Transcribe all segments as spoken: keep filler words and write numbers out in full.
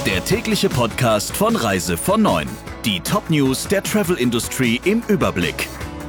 Der tägliche Podcast von Reise von neun. Die Top-News der Travel-Industrie im Überblick.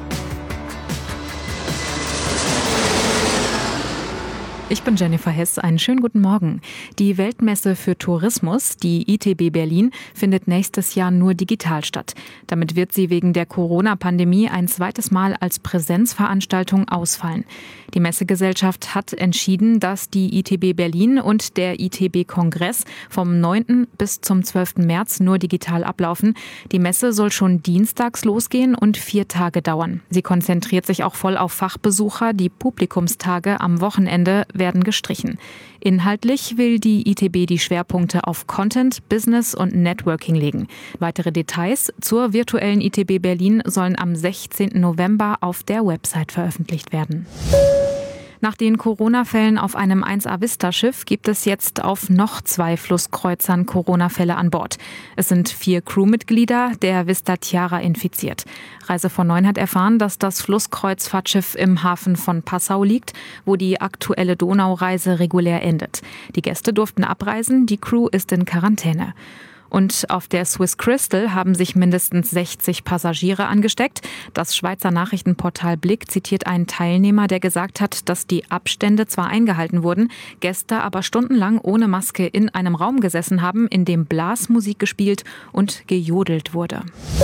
Ich bin Jennifer Hess, einen schönen guten Morgen. Die Weltmesse für Tourismus, die I T B Berlin, findet nächstes Jahr nur digital statt. Damit wird sie wegen der Corona-Pandemie ein zweites Mal als Präsenzveranstaltung ausfallen. Die Messegesellschaft hat entschieden, dass die I T B Berlin und der I T B-Kongress vom neunten bis zum zwölften März nur digital ablaufen. Die Messe soll schon dienstags losgehen und vier Tage dauern. Sie konzentriert sich auch voll auf Fachbesucher. Die Publikumstage am Wochenende werden gestrichen. Inhaltlich will die I T B die Schwerpunkte auf Content, Business und Networking legen. Weitere Details zur virtuellen I T B Berlin sollen am sechzehnten November auf der Website veröffentlicht werden. Nach den Corona-Fällen auf einem eins A Vista-Schiff gibt es jetzt auf noch zwei Flusskreuzern Corona-Fälle an Bord. Es sind vier Crewmitglieder der Vista Tiara infiziert. Reise von neun hat erfahren, dass das Flusskreuzfahrtschiff im Hafen von Passau liegt, wo die aktuelle Donaureise regulär endet. Die Gäste durften abreisen, die Crew ist in Quarantäne. Und auf der Swiss Crystal haben sich mindestens sechzig Passagiere angesteckt. Das Schweizer Nachrichtenportal Blick zitiert einen Teilnehmer, der gesagt hat, dass die Abstände zwar eingehalten wurden, Gäste aber stundenlang ohne Maske in einem Raum gesessen haben, in dem Blasmusik gespielt und gejodelt wurde.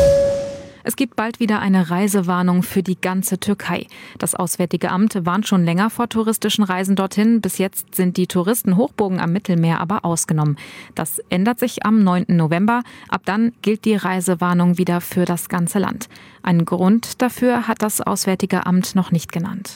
Es gibt bald wieder eine Reisewarnung für die ganze Türkei. Das Auswärtige Amt warnt schon länger vor touristischen Reisen dorthin. Bis jetzt sind die Touristenhochburgen am Mittelmeer aber ausgenommen. Das ändert sich am neunten November. Ab dann gilt die Reisewarnung wieder für das ganze Land. Einen Grund dafür hat das Auswärtige Amt noch nicht genannt.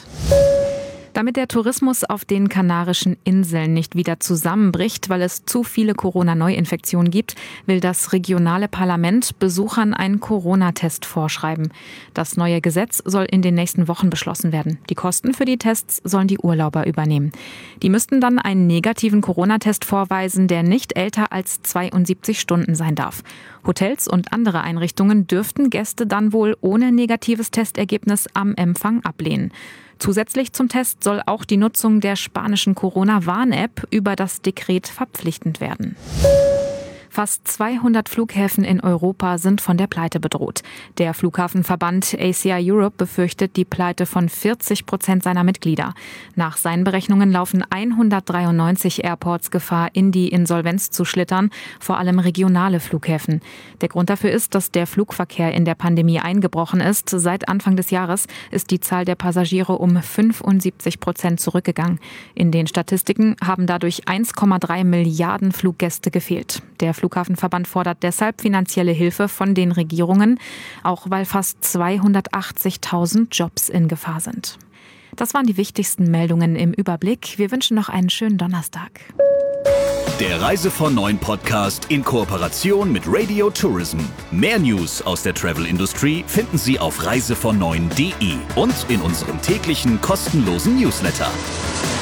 Damit der Tourismus auf den Kanarischen Inseln nicht wieder zusammenbricht, weil es zu viele Corona-Neuinfektionen gibt, will das regionale Parlament Besuchern einen Corona-Test vorschreiben. Das neue Gesetz soll in den nächsten Wochen beschlossen werden. Die Kosten für die Tests sollen die Urlauber übernehmen. Die müssten dann einen negativen Corona-Test vorweisen, der nicht älter als zweiundsiebzig Stunden sein darf. Hotels und andere Einrichtungen dürften Gäste dann wohl ohne negatives Testergebnis am Empfang ablehnen. Zusätzlich zum Test soll auch die Nutzung der spanischen Corona-Warn-App über das Dekret verpflichtend werden. Fast zweihundert Flughäfen in Europa sind von der Pleite bedroht. Der Flughafenverband A C I Europe befürchtet die Pleite von vierzig Prozent seiner Mitglieder. Nach seinen Berechnungen laufen hundertdreiundneunzig Airports Gefahr, in die Insolvenz zu schlittern, vor allem regionale Flughäfen. Der Grund dafür ist, dass der Flugverkehr in der Pandemie eingebrochen ist. Seit Anfang des Jahres ist die Zahl der Passagiere um fünfundsiebzig Prozent zurückgegangen. In den Statistiken haben dadurch eins Komma drei Milliarden Fluggäste gefehlt. Der Flughafenverband fordert deshalb finanzielle Hilfe von den Regierungen, auch weil fast zweihundertachtzigtausend Jobs in Gefahr sind. Das waren die wichtigsten Meldungen im Überblick. Wir wünschen noch einen schönen Donnerstag. Der Reise von neun Podcast in Kooperation mit Radio Tourism. Mehr News aus der Travel-Industrie finden Sie auf reise von neun punkt de und in unserem täglichen kostenlosen Newsletter.